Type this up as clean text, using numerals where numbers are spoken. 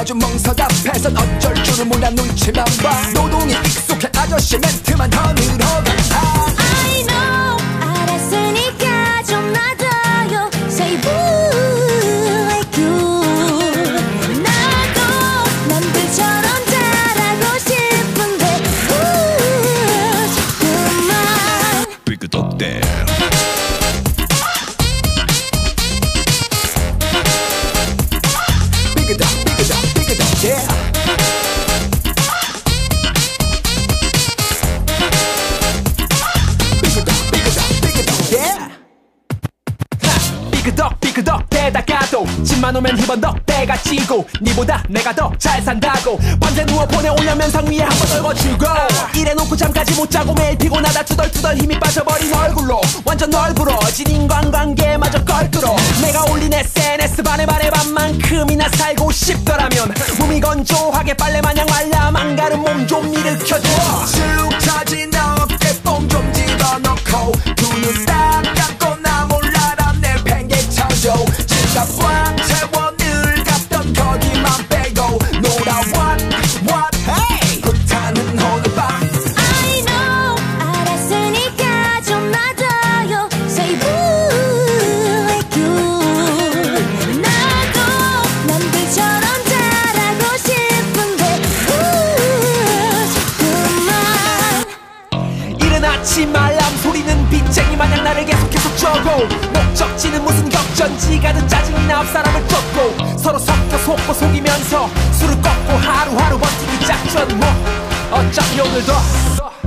요즘 멍석앞에선 어쩔 줄을 몰라 눈치만 봐. 노동이 익숙해 아저씨 멘트만 더 늘어간다. I know 알았으니까 좀 놔둬요. Say boo like you. 나도 남들처럼 잘하고 싶은데 자꾸만 Pick it up there. Pick it up, pick it up, pick it up, yeah. 삐그덕 대다가도 집만 오면 희번덕 때가 지고 니보다 내가 더 잘 산다고 밤새 누워 보내 올려면상 위에 한 번 떨궈주고 이래놓고 잠까지 못 자고 매일 피곤하다 투덜투덜 힘이 빠져버린 얼굴로 완전 널브러진 인간관계마저 껄끄러 내가 올린 SNS 반에 반만큼이나 살고 싶더라면 몸이 건조하게 빨래마냥 말라 망가른 몸 좀 일으켜줘. 쭉 처진 어깨 뽕 좀 집어넣고 두 눈 딱 감고 나 몰라라 내 팽개 쳐줘. 지갑 꽉 채워 늘 갔던 거기만 빼고 놀아 what hey 불타는 오늘 밤. I know 알았으니까 좀 놔둬요. Say boo like you. 나도 남들처럼 잘하고 싶은데 자꾸만 이른 아침 알람 소리는 빚쟁이 마냥 나를 계속해서 쪄고 목적지는 무슨 격전지 가든 짜증이 나 앞 사람을 쫓고 서로 섞여 속고 속이면서 술을 꺾고 하루하루 버티기 작전 뭐 어차피 오늘도